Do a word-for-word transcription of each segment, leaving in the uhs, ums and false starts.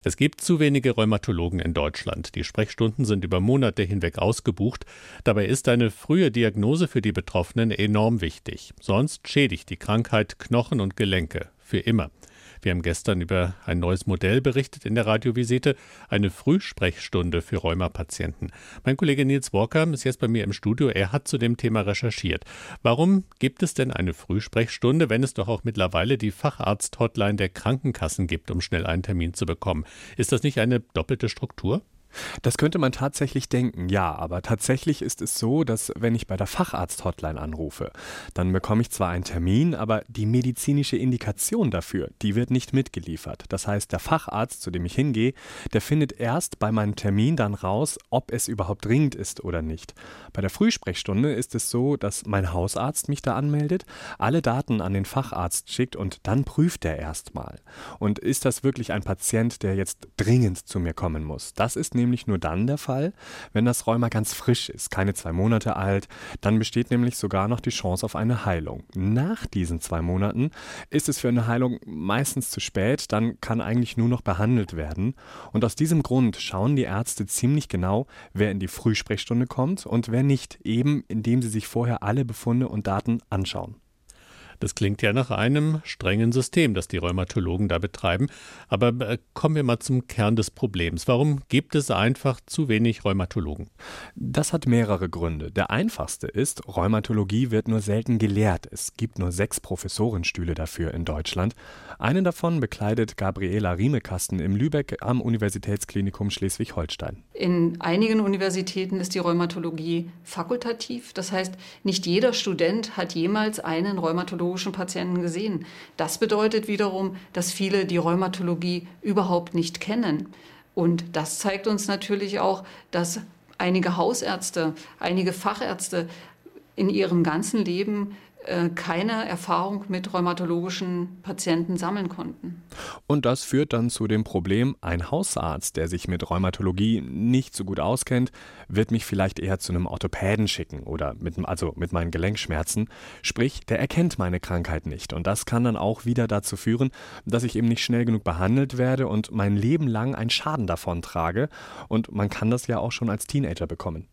Es gibt zu wenige Rheumatologen in Deutschland. Die Sprechstunden sind über Monate hinweg ausgebucht. Dabei ist eine frühe Diagnose für die Betroffenen enorm wichtig. Sonst schädigt die Krankheit Knochen und Gelenke für immer. Wir haben gestern über ein neues Modell berichtet in der Radiovisite, eine Frühsprechstunde für Rheumapatienten. Mein Kollege Nils Walker ist jetzt bei mir im Studio. Er hat zu dem Thema recherchiert. Warum gibt es denn eine Frühsprechstunde, wenn es doch auch mittlerweile die Facharzt-Hotline der Krankenkassen gibt, um schnell einen Termin zu bekommen? Ist das nicht eine doppelte Struktur? Das könnte man tatsächlich denken, ja, aber tatsächlich ist es so, dass wenn ich bei der Facharzt-Hotline anrufe, dann bekomme ich zwar einen Termin, aber die medizinische Indikation dafür, die wird nicht mitgeliefert. Das heißt, der Facharzt, zu dem ich hingehe, der findet erst bei meinem Termin dann raus, ob es überhaupt dringend ist oder nicht. Bei der Frühsprechstunde ist es so, dass mein Hausarzt mich da anmeldet, alle Daten an den Facharzt schickt und dann prüft er erstmal. Und ist das wirklich ein Patient, der jetzt dringend zu mir kommen muss? Das ist nämlich nur dann der Fall, wenn das Rheuma ganz frisch ist, keine zwei Monate alt. Dann besteht nämlich sogar noch die Chance auf eine Heilung. Nach diesen zwei Monaten ist es für eine Heilung meistens zu spät, dann kann eigentlich nur noch behandelt werden. Und aus diesem Grund schauen die Ärzte ziemlich genau, wer in die Frühsprechstunde kommt und wer nicht, eben indem sie sich vorher alle Befunde und Daten anschauen. Das klingt ja nach einem strengen System, das die Rheumatologen da betreiben. Aber äh, kommen wir mal zum Kern des Problems. Warum gibt es einfach zu wenig Rheumatologen? Das hat mehrere Gründe. Der einfachste ist, Rheumatologie wird nur selten gelehrt. Es gibt nur sechs Professorenstühle dafür in Deutschland. Einen davon bekleidet Gabriela Riemekasten im Lübeck am Universitätsklinikum Schleswig-Holstein. In einigen Universitäten ist die Rheumatologie fakultativ. Das heißt, nicht jeder Student hat jemals einen Rheumatologen Patienten gesehen. Das bedeutet wiederum, dass viele die Rheumatologie überhaupt nicht kennen. Und das zeigt uns natürlich auch, dass einige Hausärzte, einige Fachärzte in ihrem ganzen Leben keine Erfahrung mit rheumatologischen Patienten sammeln konnten. Und das führt dann zu dem Problem, ein Hausarzt, der sich mit Rheumatologie nicht so gut auskennt, wird mich vielleicht eher zu einem Orthopäden schicken oder mit, also mit meinen Gelenkschmerzen. Sprich, der erkennt meine Krankheit nicht. Und das kann dann auch wieder dazu führen, dass ich eben nicht schnell genug behandelt werde und mein Leben lang einen Schaden davon trage. Und man kann das ja auch schon als Teenager bekommen.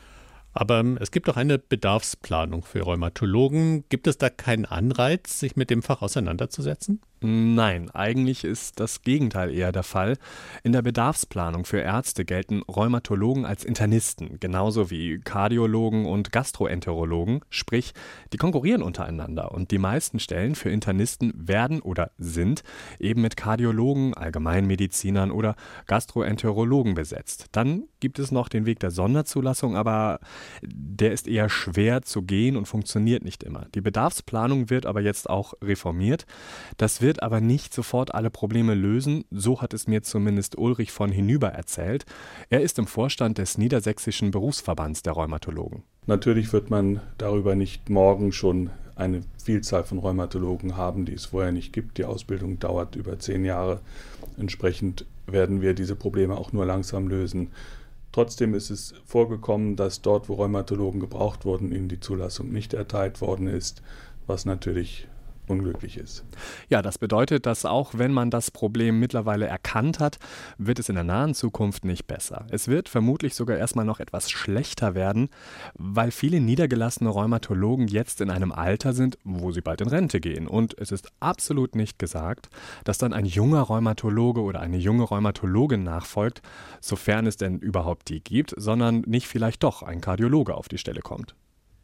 Aber es gibt doch eine Bedarfsplanung für Rheumatologen. Gibt es da keinen Anreiz, sich mit dem Fach auseinanderzusetzen? Nein, eigentlich ist das Gegenteil eher der Fall. In der Bedarfsplanung für Ärzte gelten Rheumatologen als Internisten, genauso wie Kardiologen und Gastroenterologen, sprich, die konkurrieren untereinander und die meisten Stellen für Internisten werden oder sind eben mit Kardiologen, Allgemeinmedizinern oder Gastroenterologen besetzt. Dann gibt es noch den Weg der Sonderzulassung, aber der ist eher schwer zu gehen und funktioniert nicht immer. Die Bedarfsplanung wird aber jetzt auch reformiert. Das wird aber nicht sofort alle Probleme lösen, so hat es mir zumindest Ulrich von Hinüber erzählt. Er ist im Vorstand des Niedersächsischen Berufsverbands der Rheumatologen. Natürlich wird man darüber nicht morgen schon eine Vielzahl von Rheumatologen haben, die es vorher nicht gibt. Die Ausbildung dauert über zehn Jahre. Entsprechend werden wir diese Probleme auch nur langsam lösen. Trotzdem ist es vorgekommen, dass dort, wo Rheumatologen gebraucht wurden, ihnen die Zulassung nicht erteilt worden ist, was natürlich unglücklich ist. Ja, das bedeutet, dass auch wenn man das Problem mittlerweile erkannt hat, wird es in der nahen Zukunft nicht besser. Es wird vermutlich sogar erstmal noch etwas schlechter werden, weil viele niedergelassene Rheumatologen jetzt in einem Alter sind, wo sie bald in Rente gehen. Und es ist absolut nicht gesagt, dass dann ein junger Rheumatologe oder eine junge Rheumatologin nachfolgt, sofern es denn überhaupt die gibt, sondern nicht vielleicht doch ein Kardiologe auf die Stelle kommt.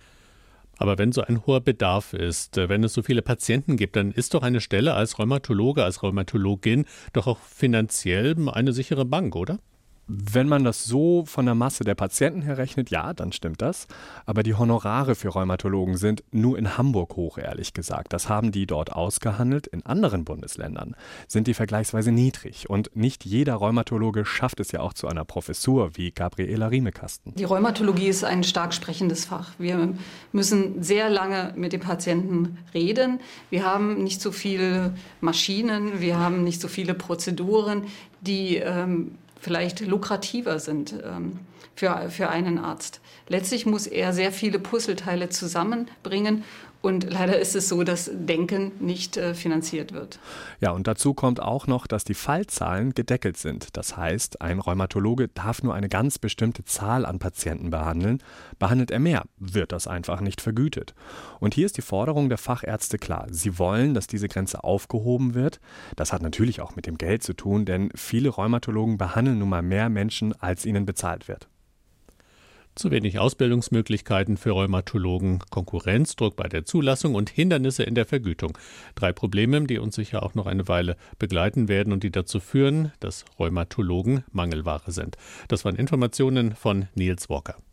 Aber wenn so ein hoher Bedarf ist, wenn es so viele Patienten gibt, dann ist doch eine Stelle als Rheumatologe, als Rheumatologin doch auch finanziell eine sichere Bank, oder? Wenn man das so von der Masse der Patienten her rechnet, ja, dann stimmt das. Aber die Honorare für Rheumatologen sind nur in Hamburg hoch, ehrlich gesagt. Das haben die dort ausgehandelt. In anderen Bundesländern sind die vergleichsweise niedrig. Und nicht jeder Rheumatologe schafft es ja auch zu einer Professur wie Gabriela Riemekasten. Die Rheumatologie ist ein stark sprechendes Fach. Wir müssen sehr lange mit den Patienten reden. Wir haben nicht so viele Maschinen, wir haben nicht so viele Prozeduren, die ähm, vielleicht lukrativer sind ähm, für, für einen Arzt. Letztlich muss er sehr viele Puzzleteile zusammenbringen Und leider ist es so, dass Denken nicht äh, finanziert wird. Ja, und dazu kommt auch noch, dass die Fallzahlen gedeckelt sind. Das heißt, ein Rheumatologe darf nur eine ganz bestimmte Zahl an Patienten behandeln. Behandelt er mehr, wird das einfach nicht vergütet. Und hier ist die Forderung der Fachärzte klar. Sie wollen, dass diese Grenze aufgehoben wird. Das hat natürlich auch mit dem Geld zu tun, denn viele Rheumatologen behandeln nun mal mehr Menschen, als ihnen bezahlt wird. Zu wenig Ausbildungsmöglichkeiten für Rheumatologen, Konkurrenzdruck bei der Zulassung und Hindernisse in der Vergütung. Drei Probleme, die uns sicher auch noch eine Weile begleiten werden und die dazu führen, dass Rheumatologen Mangelware sind. Das waren Informationen von Niels Walker.